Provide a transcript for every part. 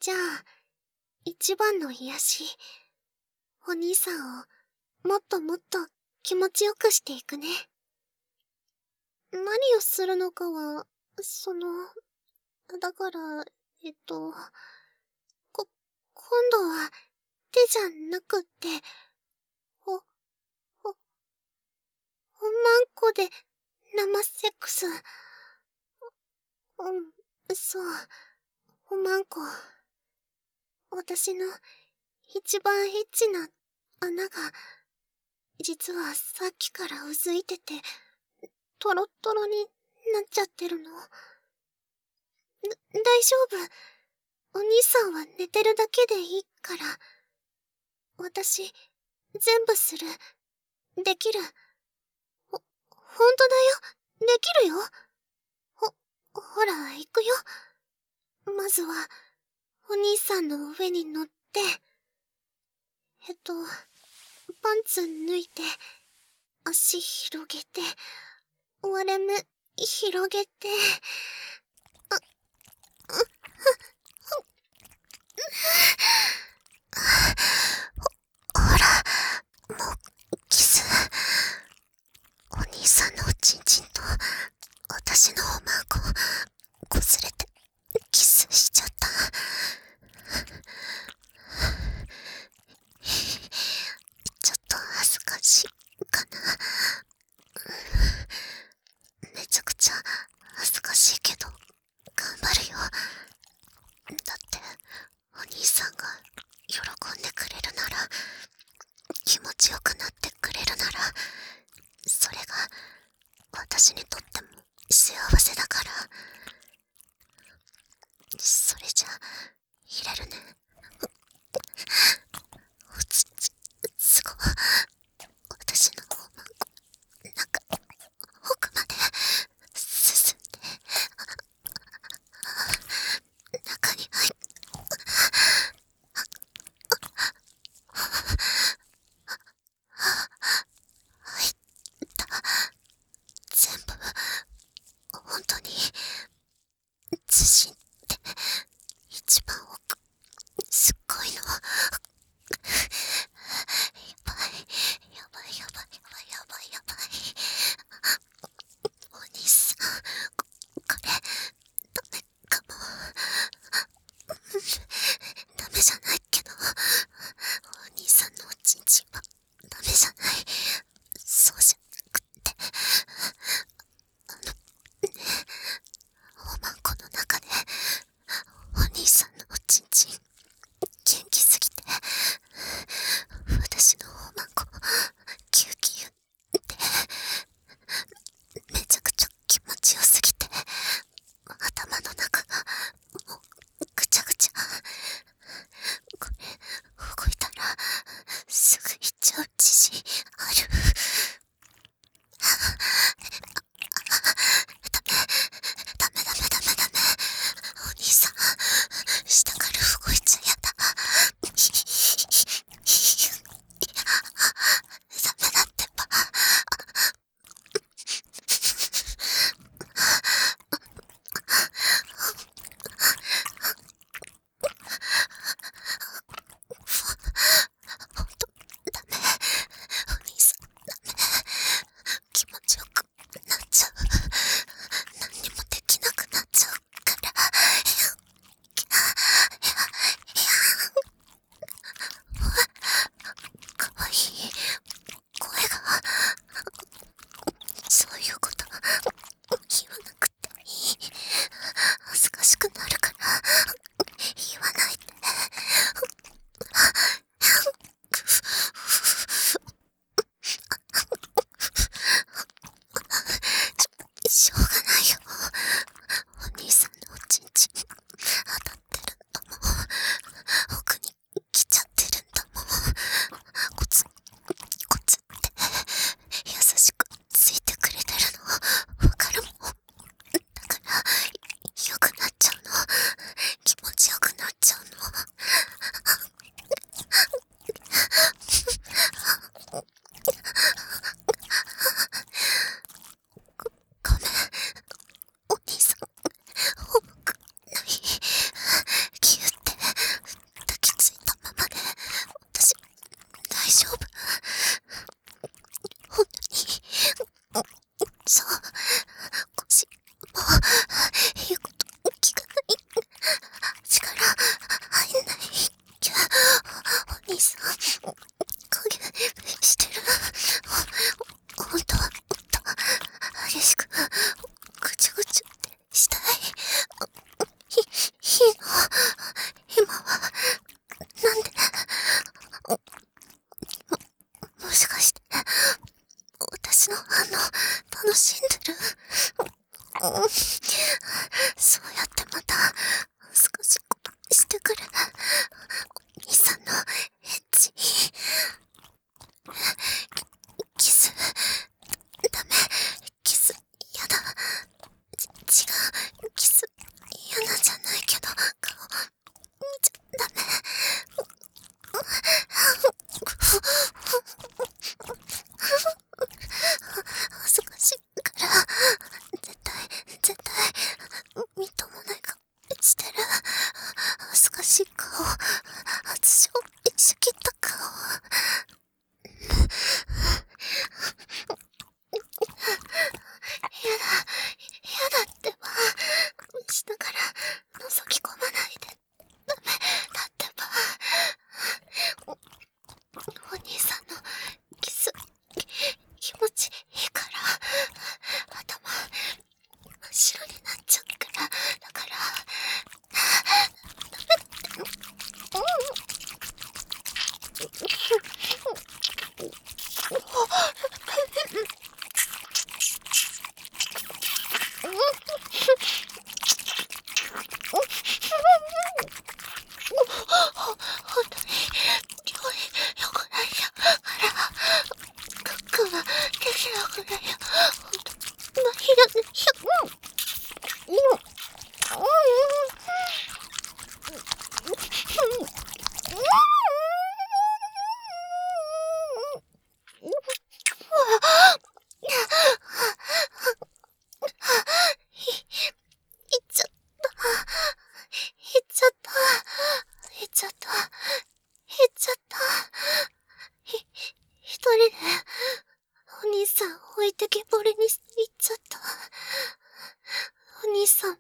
じゃあ、一番の癒し、お兄さんをもっともっと気持ちよくしていくね。何をするのかは、だから、今度は手じゃなくって、ほ、ほ、ほんまんこで生セックス。そう、ほんまんこ。私の一番エッチな穴が、実はさっきからうずいてて、トロットロになっちゃってるの。大丈夫。お兄さんは寝てるだけでいいから。私、全部する。できる。ほんとだよ。できるよ。ほら、行くよ。まずは、お兄さんの上に乗って、パンツ脱いで、足広げて、割れ目広げて、ほら、もう、キス。お兄さんのおちんちんと、私のおまんこ、擦れて、キスしちゃった。ちょっと恥ずかしいかな。めちゃくちゃ恥ずかしいけど、頑張るよ。だって、お兄さんが喜んでくれるなら、気持ちよくなってくれるなら、それが私にとっても幸せだから。それじゃ、入れるね。おちんちん、すごい。私のおまんこ、奥まで進んで、中に入った。全部、本当に、自信って一番奥、すっごいの。やばい、やばい、やばい、やばい、やばい。お兄さん、これ、ダメかも。ダメじゃないけど、お兄さんのおちんちんはダメじゃない。そうじゃなくって、おまんこの中で、お兄さんのおちんちん、元気すぎて、私のおまんこ、キューキューって、めちゃくちゃ気持ちよすぎて、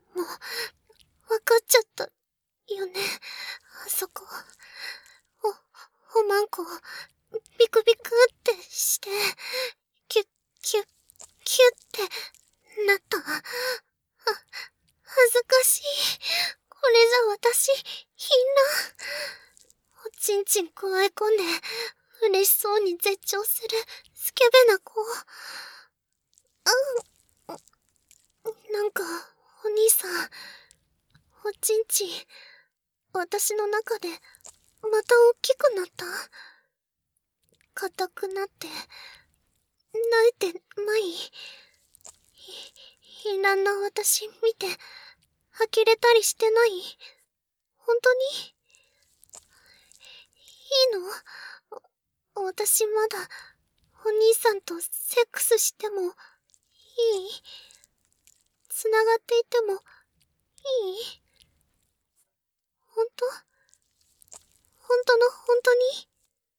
もう、わかっちゃったよね。あそこ。おまんこを、ビクビクってして、キュッ、キュッ、キュッってなった。恥ずかしい。これじゃ私、ひんな。おちんちんくわえ込んで、嬉しそうに絶頂する、スケベな子。なんか、お兄さん、おちんちん、私の中で、また大きくなった。硬くなって、泣いてない。貧乱な私見て、呆れたりしてない。本当にいいの？私まだ、お兄さんとセックスしても、いい？繋がっていても、いい？本当？本当の本当に？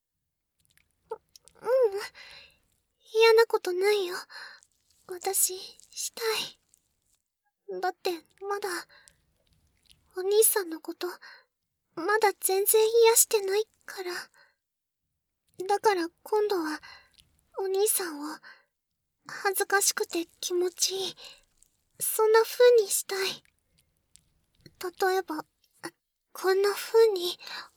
うん。嫌なことないよ。私、したい。だって、まだ、お兄さんのこと、まだ全然癒してないから。だから今度は、お兄さんを、恥ずかしくて気持ちいい。そんな風にしたい。例えば、こんな風に、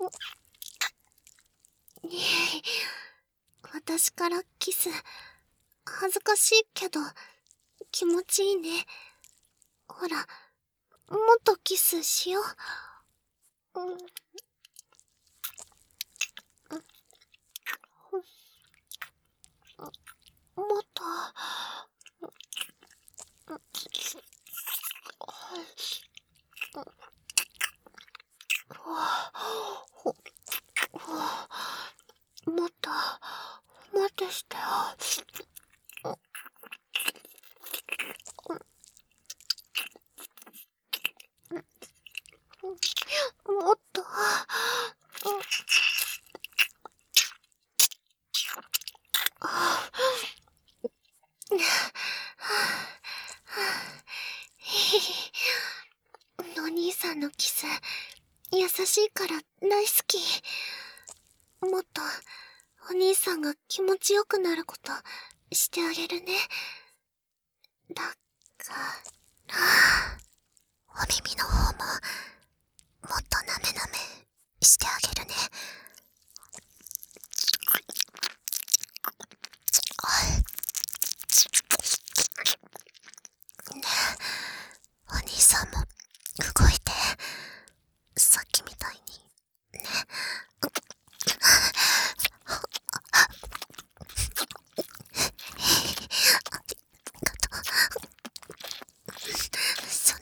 私からキス、恥ずかしいけど、気持ちいいね。ほら、もっとキスしよう。もっと。もっと、もっとしてよ。もっと。お兄さんのキス、優しいから大好き。もっと、お兄さんが気持ちよくなることしてあげるね。だから、お耳の方も、もっとなめなめしてあげるね。ねえ、お兄さんも動いて、さっきみたいに、ね。そ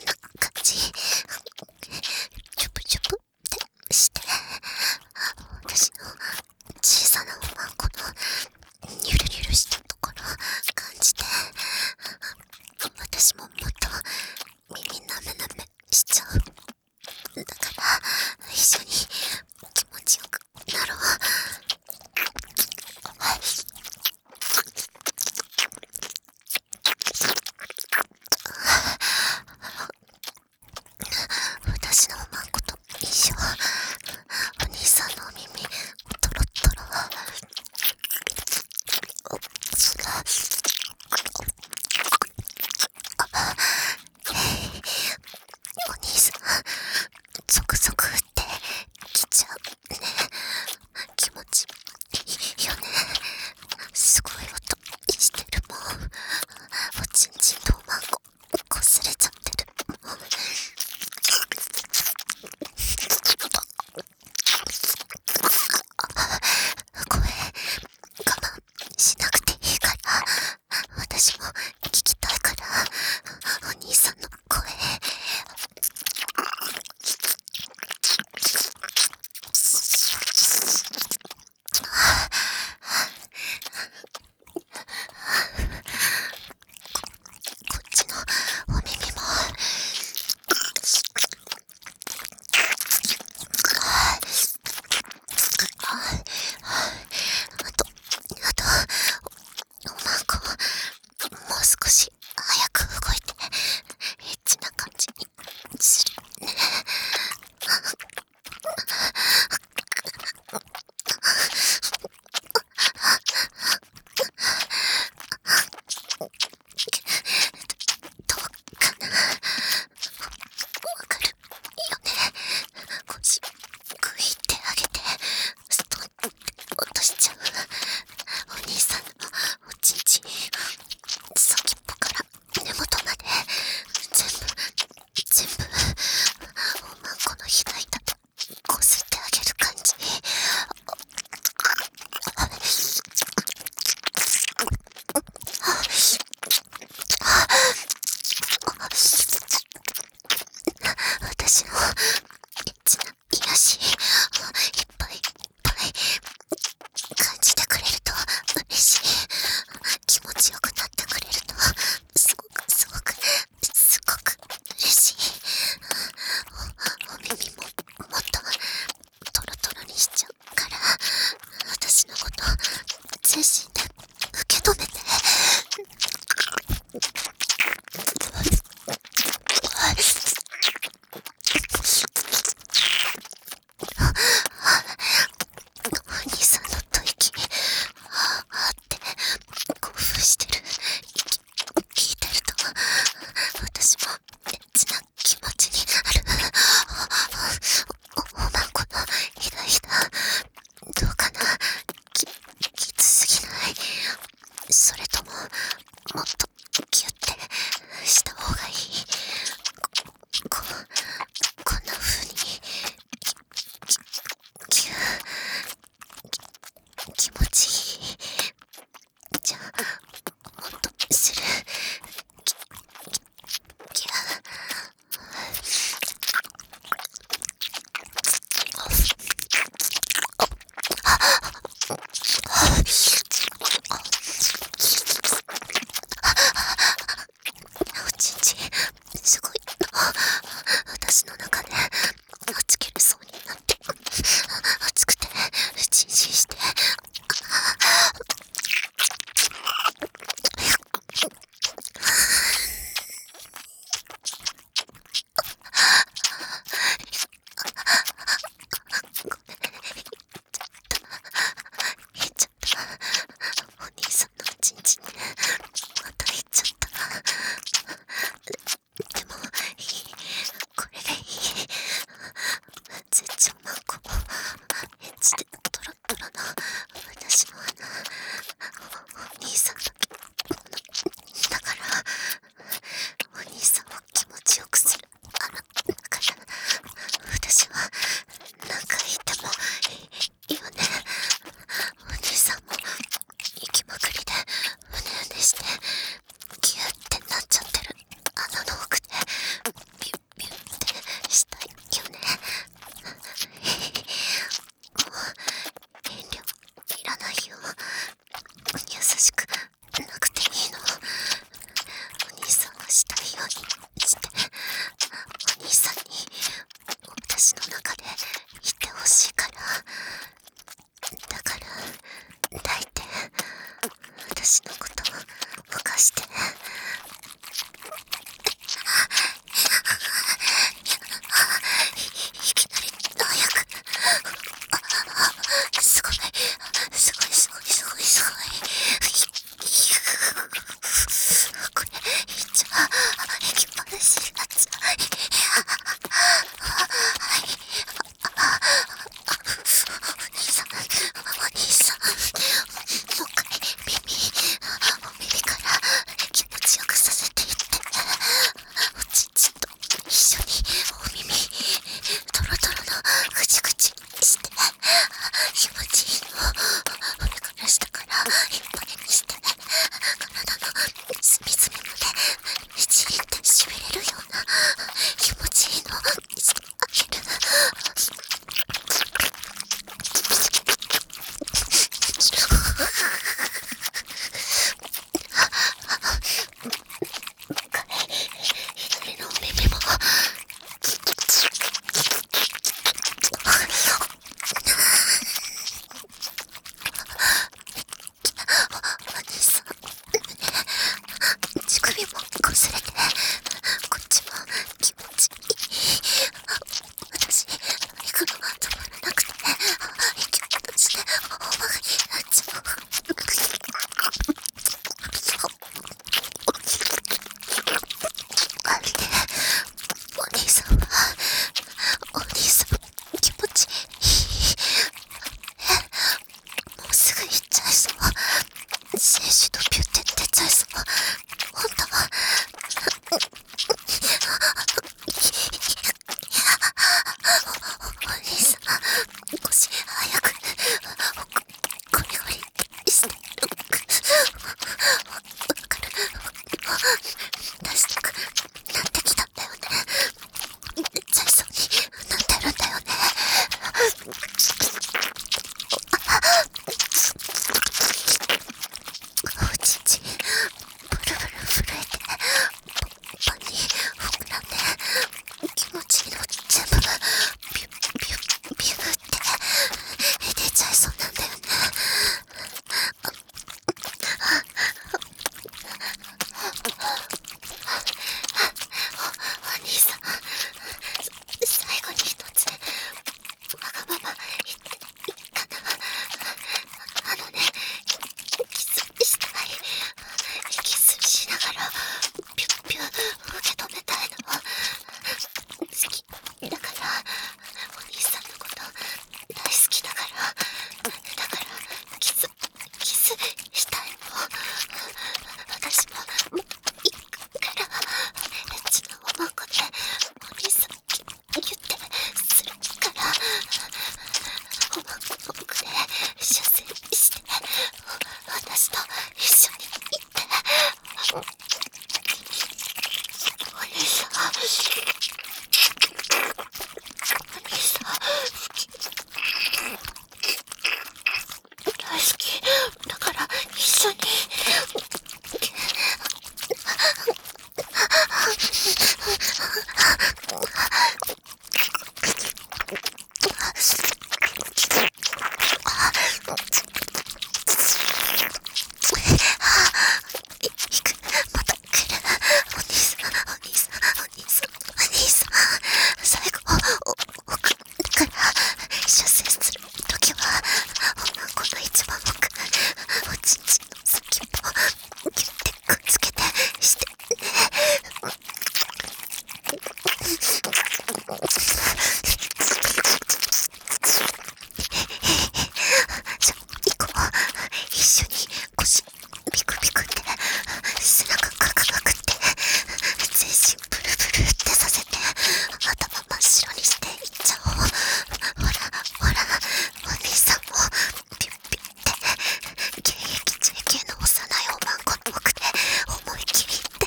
行こう。一緒に腰ビクビクって背中カクカクって全身ブルブルってさせて頭真っ白にしていっちゃおう。ほらほら、お兄さんもピュッピュッって現役 JK の幼いおまんこの奥で思い切りって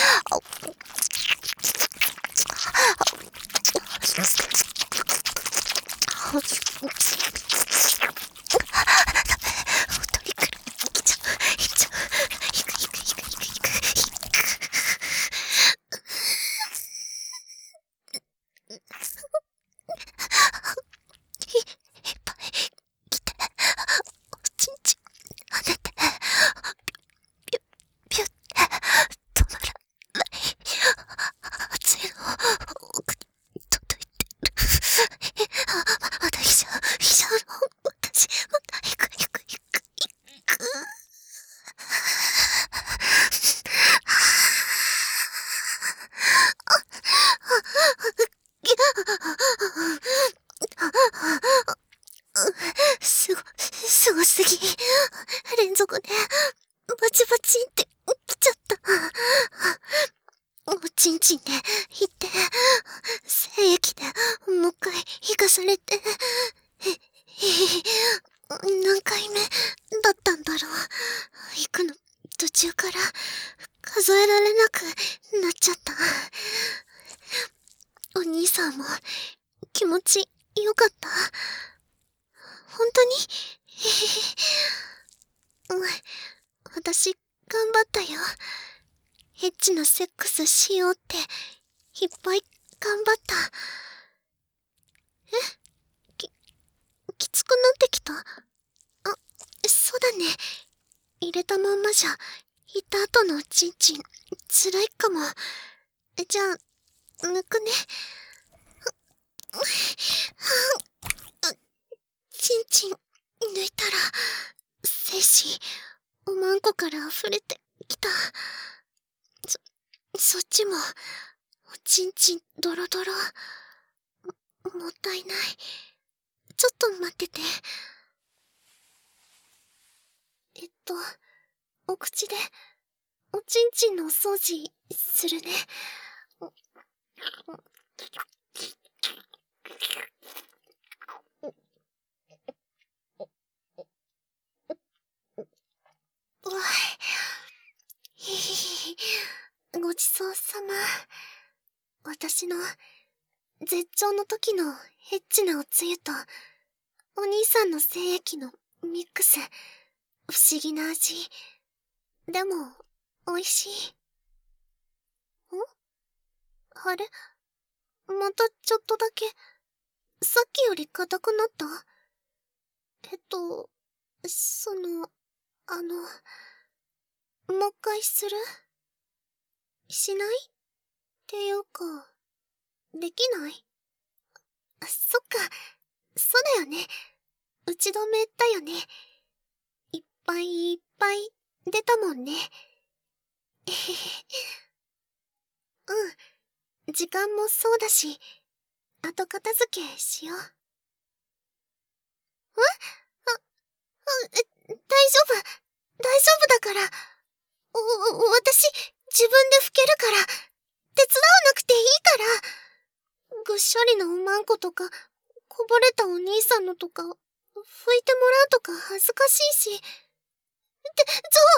すごすぎ。連続で、バチバチって来ちゃった。おちんちんで、引って、精液で、もう一回、引かされて、何回目だったんだろう。行くの、途中から、数えられなくなっちゃった。お兄さんも、気持ちよかった？本当に私、頑張ったよ。エッチなセックスしようって、いっぱい頑張った。きつくなってきた？そうだね。入れたまんまじゃ、行った後のおちんちん、辛いかも。じゃあ、抜くね。ちんちん、抜いたら、精子、おまんこから溢れてきた。そっちも、おちんちんドロドロ。もったいない。ちょっと待ってて。お口で、おちんちんのお掃除、するね。うわい。ごちそうさま。私の、絶頂の時のエッチなおつゆと、お兄さんの精液のミックス。不思議な味。でも、美味しい。あれ？またちょっとだけ、さっきより硬くなった？もう一回する？しない？っていうか、できない？そっか、そうだよね。打ち止めだよね。いっぱいいっぱい出たもんね。えへへ。うん、時間もそうだし、後片付けしよう。大丈夫、大丈夫だから。私、自分で拭けるから、手伝わなくていいから。ぐっしゃりのおまんことか、こぼれたお兄さんのとか、拭いてもらうとか恥ずかしいし。ちょ、